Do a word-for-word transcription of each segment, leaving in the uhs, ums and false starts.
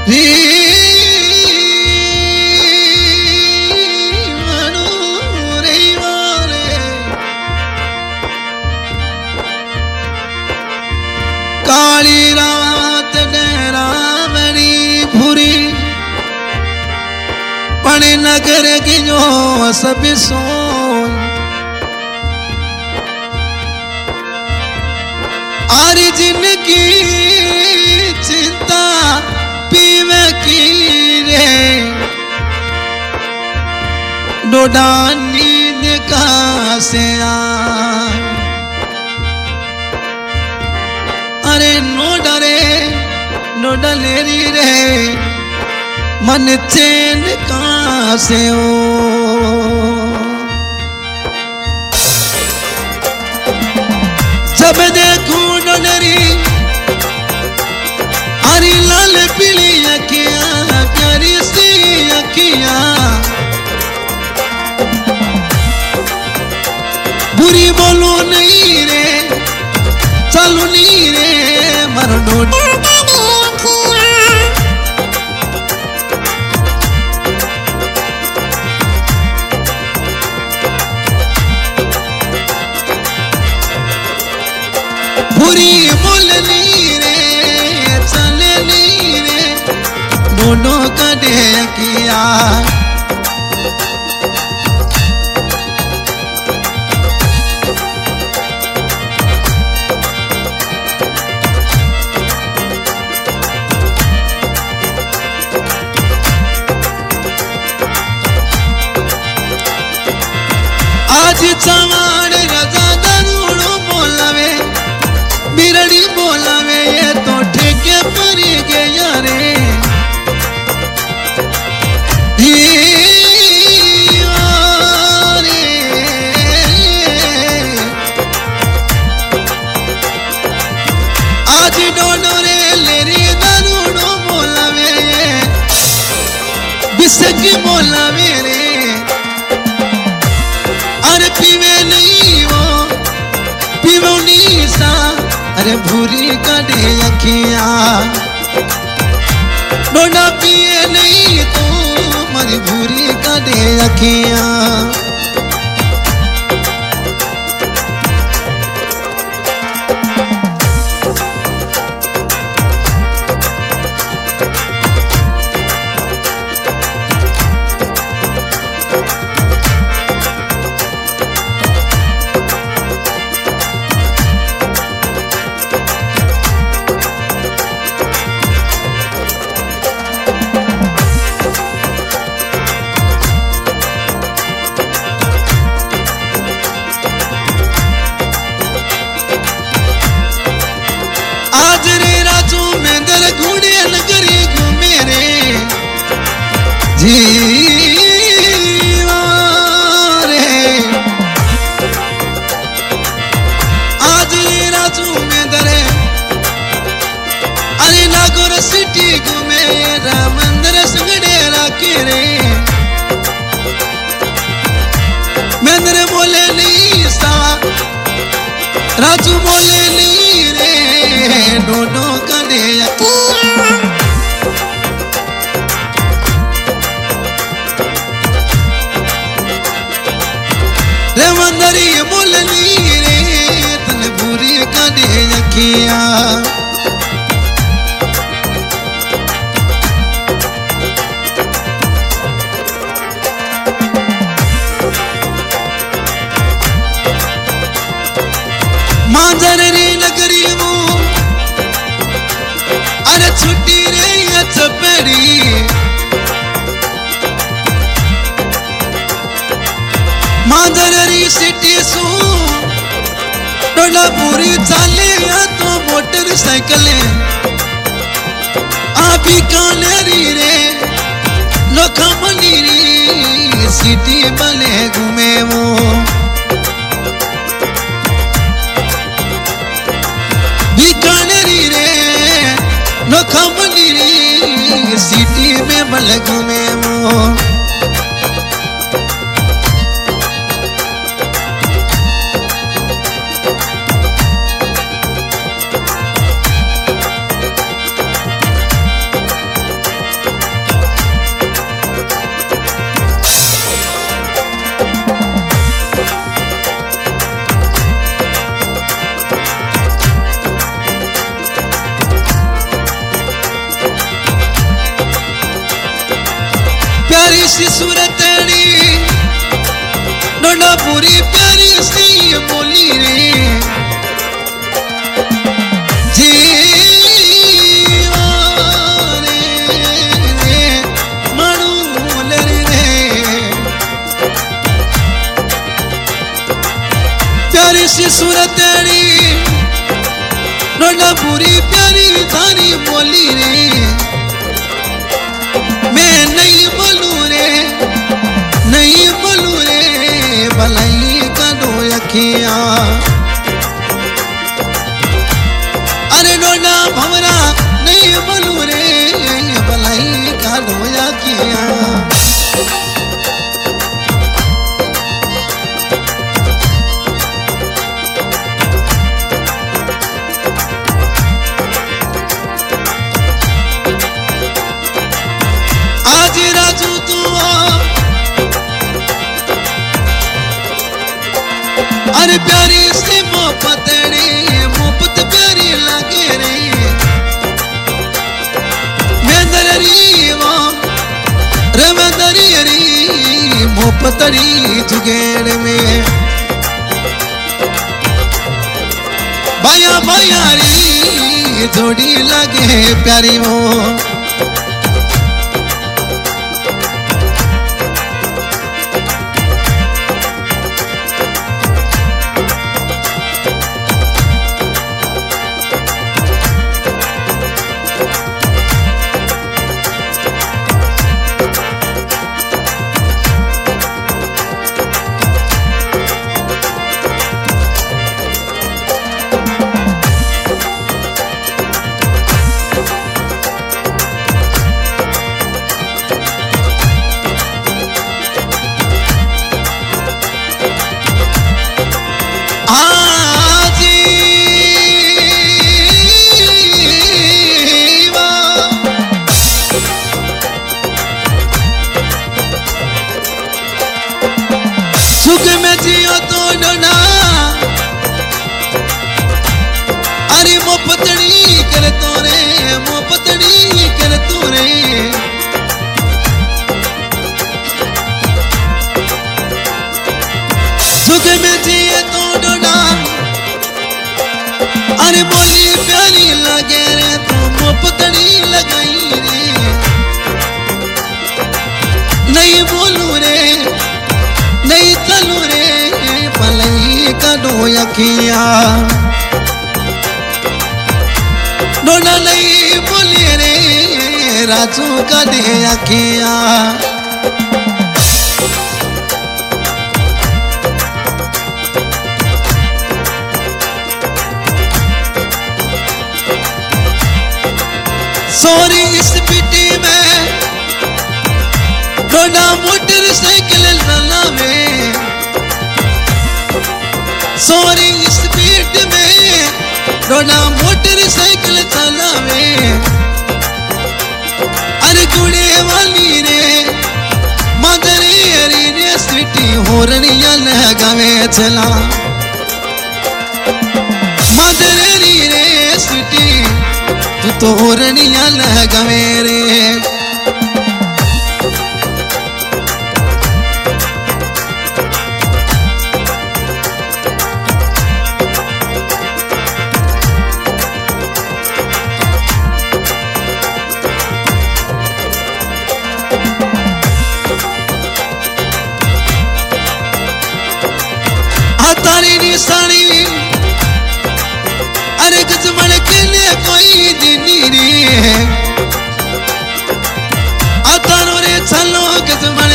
काली रात डरावनी भूरी पण नगर की जो सब सोन आरी जिनकी चिंता पीवे की रे डोडा नींद का से आए अरे नो डरे नो डलेरी रे मन चैन कहाँ से हो जब देखूं नो डरी अरे लाल पीली अखियां प्यारी सी अखियां बुरी बोलो नहीं रे चलू नहीं रे मरनो बुरी बोलनी रे चलनी रे दोनों कदे किया आज चवाड़ रजा दरूड़ो बोलावे बिरड़ी बोलावे ये तो ठेके पर गया रे आज डोडो रे लेरी दरूड़ो बोलावे बिसकी बोलावे रे अरे पीवे नहीं वो पीवो नहीं सा अरे भूरी कड़े अखियां डोडा पिए नहीं तो मरी भूरी कड़े अखियां जीवा रे आज राजू में दरे अरे नागौर सिटी घूमे मंदिर संगड़े राके रे मंदिर बोले नहीं सा राजू बोले नहीं रे दोनों कने रेवंदरी बोलनी रे तन बुरी कने अखियां मांजर रे नगरी वो अरे छुट्टी रे चपेड़ी मांजरी सिटी सू डोला पूरी चाले या तो मोटरसाइकिल आपी कानेरी रे लोखमनी री सिटी बने घूमे वो बीकानेरी रे लोखमनी री सिटी में बल घूमे वो बुरी प्यारी सी बोली रे जीवा रे रे मणु लरी रे प्यारी सी सूरत तेरी नोना बुरी प्यारी थारी बोली रे मैं नहीं बोलू रे नहीं बोलू रे भलाई का दो अखिया अरे नोना भवरा नहीं बोलू रे भलाई का दो अखिया आज राजू तू अरे प्यारी से मोहब्बत रे मोहब्बत प्यारी लगे रे मैं दरी वो रे मैं दरी री मोहब्बत री जुगेड़ में बाया बाया री जोड़ी लगे प्यारी वो सुख में जियो तो डोना अरे मो पतड़ी कर तो रे मो पतड़ी कर तो रे सुख में जिए तो डोना अरे बोली प्यारी लगे रे तो मो पतड़ी लगाई रे नहीं बोलू रे नहीं चलू रे पलई कदो अखिया नोना नहीं बोली रे राजू कदे अखिया सोरी इस पिटी में नोना मोटरसाइकिल चलावे सोरी स्पीड में नोना मोटरसाइकिल चलावे अरे गुड़े वाली रे मदरे रे रे सिटी होरनिया लगावे चला मदरे रे सिटी तू तो होरनिया लगावे रे तारी निशानी अरे गजमण के लिए कोई दिनी रे अतारो रे चलो गजमण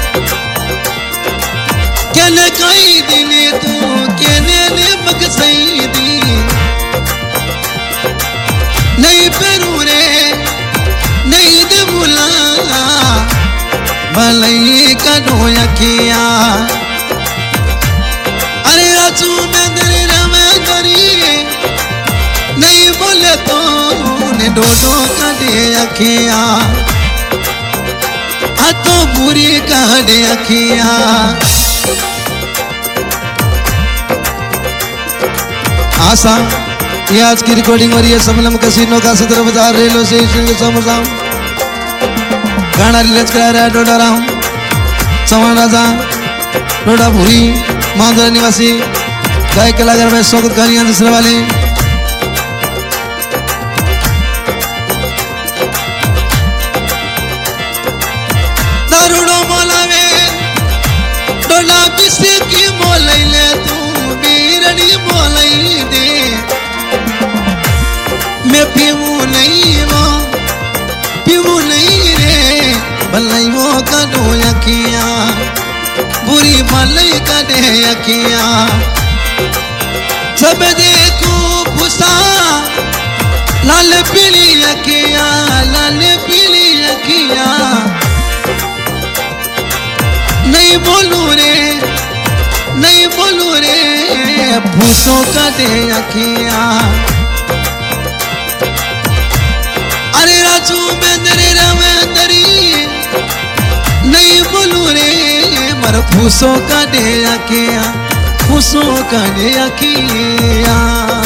केने कोई दिने तू केने ने मग सही दी नहीं पेरू रे नहीं दे बुला भलई का दो अखिया अरे राजू में दरी रमे दरी नहीं बोले तो ने डोडो काटे अखिया आ तो बुरी काटे अखिया आशा ये आज की रिकॉर्डिंग हो रही है समलम कसीनो का सदर बाजार रेलवे स्टेशन के समोसा गाना रिलीज करा रहा है डोडा राम सवन राजा डोडा भूरी मांदरा निवासी गाय कलाकार में स्वागत करिए दूसरे वाले दारूड़ो मोलावे डोला किसी की मोलाई ले तू बीरनी मोलाई दे मैं पीऊं नहीं वो पीऊं नहीं रे भलाई वो कदो यकिया बुरी भलाई कदे यकिया सब देखो फुसा लाल पीली यकिया लाल पीली यकिया नहीं बोलू रे नहीं बोलू रे फूसों कदे यकिया अरे राजू बेंदरे रवेंदरी नहीं बोलू रे मर फूसों का दे आकिया फूसों का दे आकिया